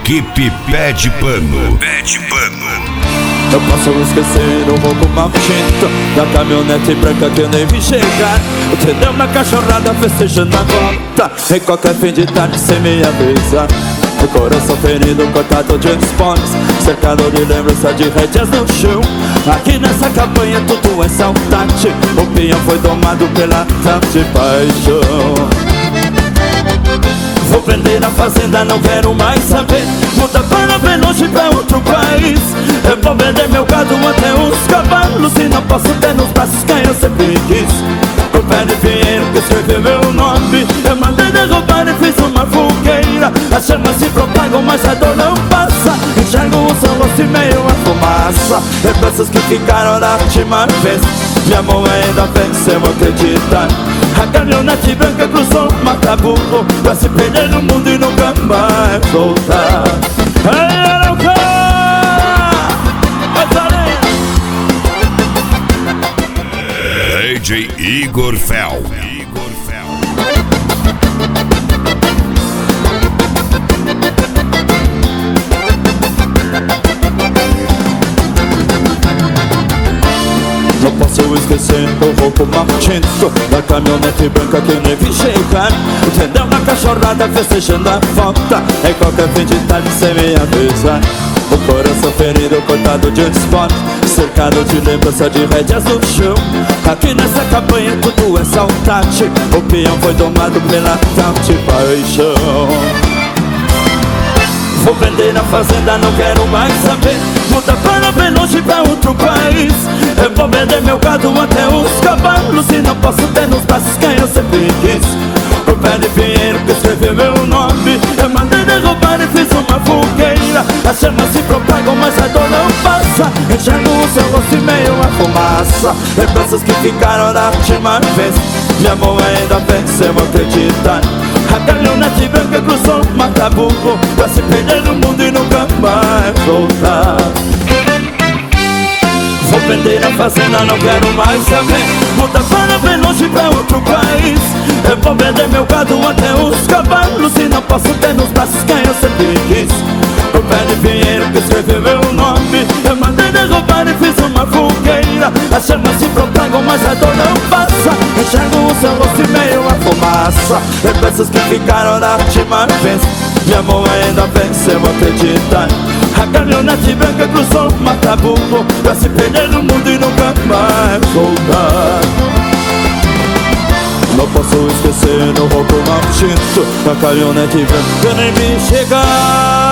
Equipe Pé de Pano. Pé de Pano. Eu posso esquecer o roubo maldito da caminhonete branca que eu nem vi chegar. Entendeu? Uma cachorrada festejando a volta em qualquer fim de tarde sem me avisar. O coração ferido, cortado de esporos, cercado de lembrança de rédeas no chão. Aqui nessa campanha tudo é saudade. O peão foi domado pela tal de paixão. Vou vender a fazenda, não quero mais saber. Muda para bem longe, pra outro país. Eu vou vender meu gado até os cavalos. E não posso ter nos braços quem eu sempre quis. O pé de pinheiro que escreveu meu nome. Eu mandei derrubar e fiz uma fogueira. As chamas se propagam, mas a dor não passa. Enxergo o seu rosto e meio a fumaça. Lembranças que ficaram da última vez. Minha mão ainda venceu acreditar. A caminhonete branca cruzou o Mataburro pra se perder no mundo e nunca mais voltar. Ei, Arauca! DJ Igor Fel. Não posso esquecer o roubo maldito da caminhonete branca que eu nem vi chegar. Entendeu? Uma cachorrada festejando a volta em qualquer fim de tarde sem me avisar. O coração ferido, cortado de esporte, cercado de lembrança de rédeas no chão. Aqui nessa campanha tudo é saudade. O peão foi domado pela tal de paixão. Vou vender a fazenda, não quero mais saber. Muda para bem longe, pra outro país. Eu vou vender meu gado até os cavalos. E não posso ter nos braços quem eu sempre quis. O pé de pinheiro que escreveu meu nome. Eu mandei derrubar e fiz uma fogueira. As chamas se propagam, mas a dor não passa. Enxergo o seu rosto e meio a fumaça. Lembranças que ficaram da última vez. Minha mão ainda venceu acreditar. A caminhonete branca cruzou o Mataburro pra se perder no mundo e nunca mais voltar. Vou vender a fazenda, não quero mais saber. Muda para bem longe, pra outro país. Eu vou vender meu gado até os cavalos. E não posso ter nos braços quem eu sempre quis. O pé de pinheiro que escreveu meu nome. Eu mandei derrubar e fiz uma fogueira. As chamas se propagam, mas a dor não passa. Enxergo o seu rosto e meio a fumaça. Lembranças que ficaram da última vez. Minha mão ainda venceu acreditar. A caminhonete branca cruzou o Mataburro pra se perder no mundo e nunca mais voltar. Não posso esquecer o roubo maldito da caminhonete branca que nem me chegar.